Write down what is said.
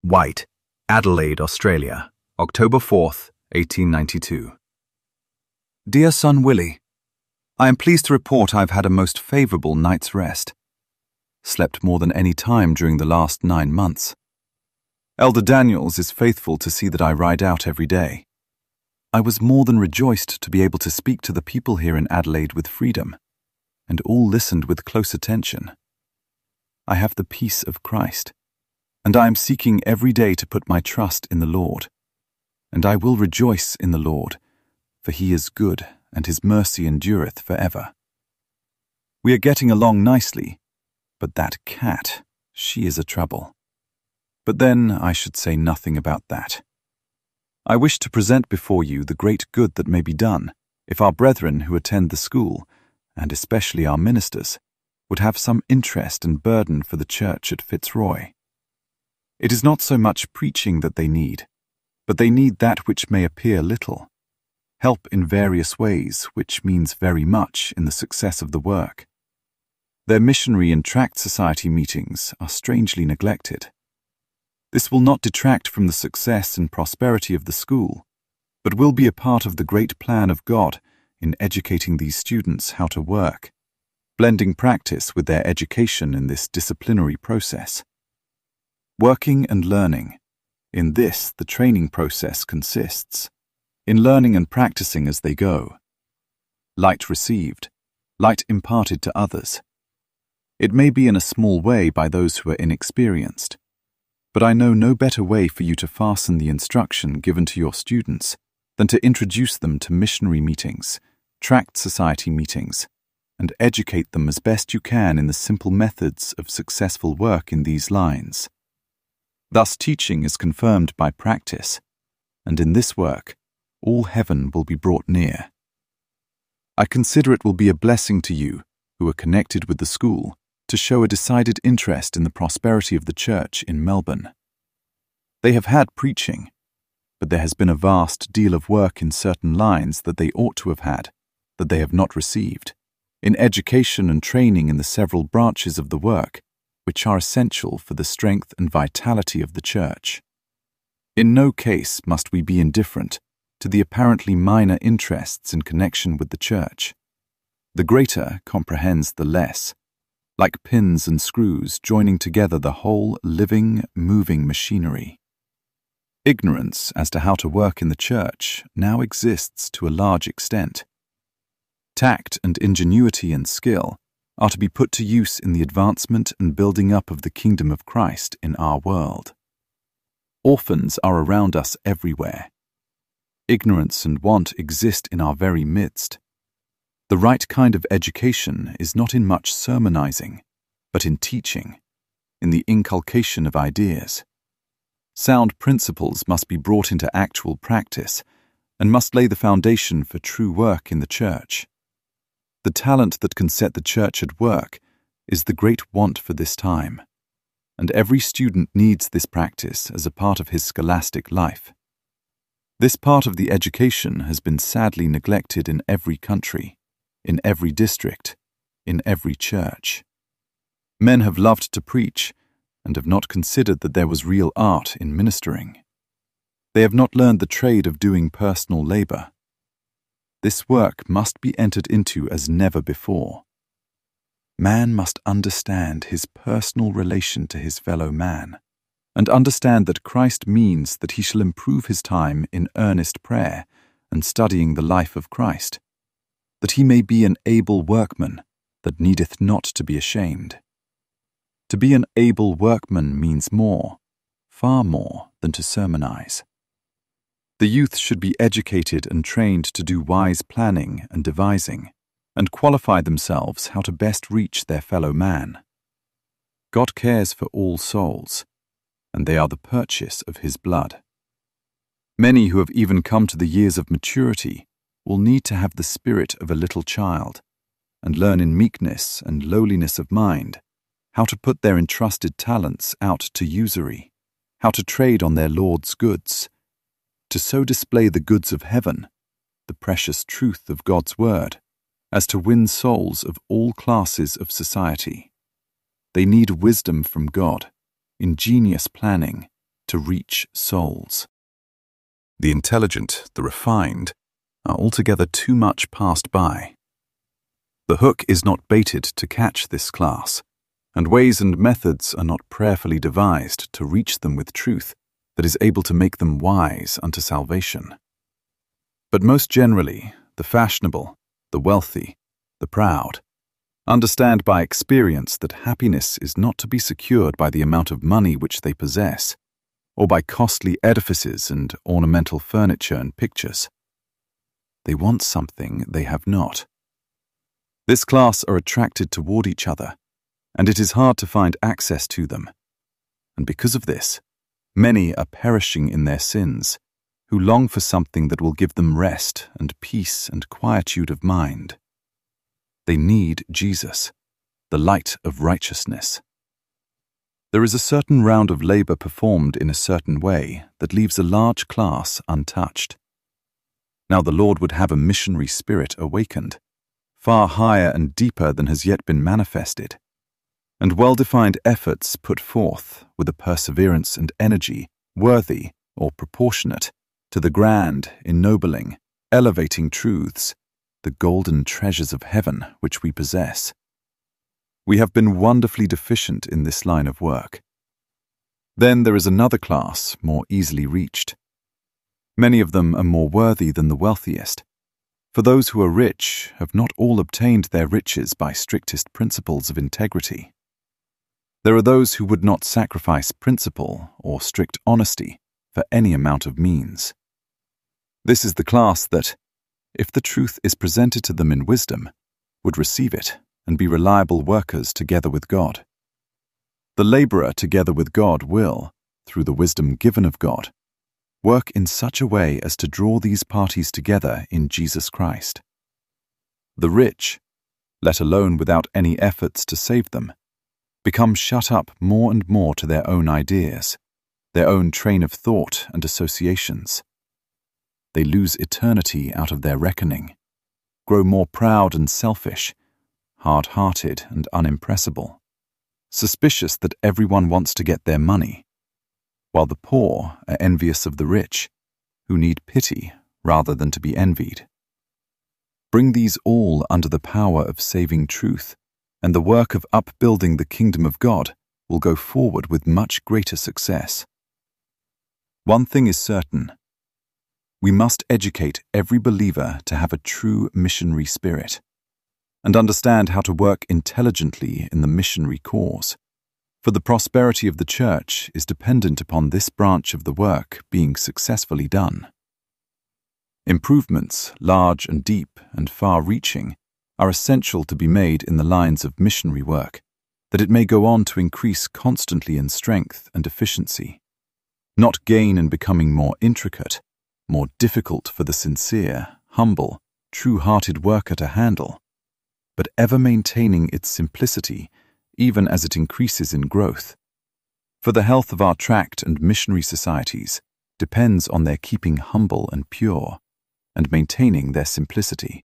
White, Adelaide, Australia, October 4th, 1892. Dear son Willie, I am pleased to report I've had a most favourable night's rest. Slept more than any time during the last 9 months. Elder Daniels is faithful to see that I ride out every day. I was more than rejoiced to be able to speak to the people here in Adelaide with freedom, and all listened with close attention. I have the peace of Christ, and I am seeking every day to put my trust in the Lord. And I will rejoice in the Lord, for he is good, and his mercy endureth for ever. We are getting along nicely, but that cat, she is a trouble. But then I should say nothing about that. I wish to present before you the great good that may be done if our brethren who attend the school, and especially our ministers, would have some interest and burden for the church at Fitzroy. It is not so much preaching that they need, but they need that which may appear little, help in various ways, which means very much in the success of the work. Their missionary and tract society meetings are strangely neglected. This will not detract from the success and prosperity of the school, but will be a part of the great plan of God in educating these students how to work, blending practice with their education in this disciplinary process. Working and learning. In this, the training process consists. In learning and practicing as they go. Light received, light imparted to others. It may be in a small way by those who are inexperienced, but I know no better way for you to fasten the instruction given to your students than to introduce them to missionary meetings, tract society meetings, and educate them as best you can in the simple methods of successful work in these lines. Thus teaching is confirmed by practice, and in this work, all heaven will be brought near. I consider it will be a blessing to you, who are connected with the school, to show a decided interest in the prosperity of the church in Melbourne. They have had preaching, but there has been a vast deal of work in certain lines that they ought to have had, that they have not received, in education and training in the several branches of the work, which are essential for the strength and vitality of the church. In no case must we be indifferent to the apparently minor interests in connection with the church. The greater comprehends the less, like pins and screws joining together the whole living, moving machinery. Ignorance as to how to work in the church now exists to a large extent. Tact and ingenuity and skill are to be put to use in the advancement and building up of the kingdom of Christ in our world. Orphans are around us everywhere. Ignorance and want exist in our very midst. The right kind of education is not in much sermonizing, but in teaching, in the inculcation of ideas. Sound principles must be brought into actual practice and must lay the foundation for true work in the church. The talent that can set the church at work is the great want for this time, and every student needs this practice as a part of his scholastic life. This part of the education has been sadly neglected in every country, in every district, in every church. Men have loved to preach and have not considered that there was real art in ministering. They have not learned the trade of doing personal labor. This work must be entered into as never before. Man must understand his personal relation to his fellow man, and understand that Christ means that he shall improve his time in earnest prayer and studying the life of Christ, that he may be an able workman that needeth not to be ashamed. To be an able workman means more, far more than to sermonize. The youth should be educated and trained to do wise planning and devising, and qualify themselves how to best reach their fellow man. God cares for all souls, and they are the purchase of his blood. Many who have even come to the years of maturity will need to have the spirit of a little child, and learn in meekness and lowliness of mind how to put their entrusted talents out to usury, how to trade on their Lord's goods, to so display the goods of heaven, the precious truth of God's word, as to win souls of all classes of society. They need wisdom from God, ingenious planning, to reach souls. The intelligent, the refined, are altogether too much passed by. The hook is not baited to catch this class, and ways and methods are not prayerfully devised to reach them with truth that is able to make them wise unto salvation. But most generally, the fashionable, the wealthy, the proud, understand by experience that happiness is not to be secured by the amount of money which they possess, or by costly edifices and ornamental furniture and pictures. They want something they have not. This class are attracted toward each other, and it is hard to find access to them. And because of this, many are perishing in their sins, who long for something that will give them rest and peace and quietude of mind. They need Jesus, the light of righteousness. There is a certain round of labor performed in a certain way that leaves a large class untouched. Now the Lord would have a missionary spirit awakened, far higher and deeper than has yet been manifested, and well-defined efforts put forth with a perseverance and energy worthy or proportionate to the grand, ennobling, elevating truths, the golden treasures of heaven which we possess. We have been wonderfully deficient in this line of work. Then there is another class more easily reached. Many of them are more worthy than the wealthiest, for those who are rich have not all obtained their riches by strictest principles of integrity. There are those who would not sacrifice principle or strict honesty for any amount of means. This is the class that, if the truth is presented to them in wisdom, would receive it and be reliable workers together with God. The laborer together with God will, through the wisdom given of God, work in such a way as to draw these parties together in Jesus Christ. The rich, let alone without any efforts to save them, become shut up more and more to their own ideas, their own train of thought and associations. They lose eternity out of their reckoning, grow more proud and selfish, hard-hearted and unimpressible, suspicious that everyone wants to get their money, while the poor are envious of the rich, who need pity rather than to be envied. Bring these all under the power of saving truth, and the work of upbuilding the kingdom of God will go forward with much greater success. One thing is certain. We must educate every believer to have a true missionary spirit, and understand how to work intelligently in the missionary cause. For the prosperity of the church is dependent upon this branch of the work being successfully done. Improvements, large and deep and far-reaching, are essential to be made in the lines of missionary work, that it may go on to increase constantly in strength and efficiency, not gain in becoming more intricate, more difficult for the sincere, humble, true-hearted worker to handle, but ever maintaining its simplicity even as it increases in growth. For the health of our tract and missionary societies depends on their keeping humble and pure, and maintaining their simplicity.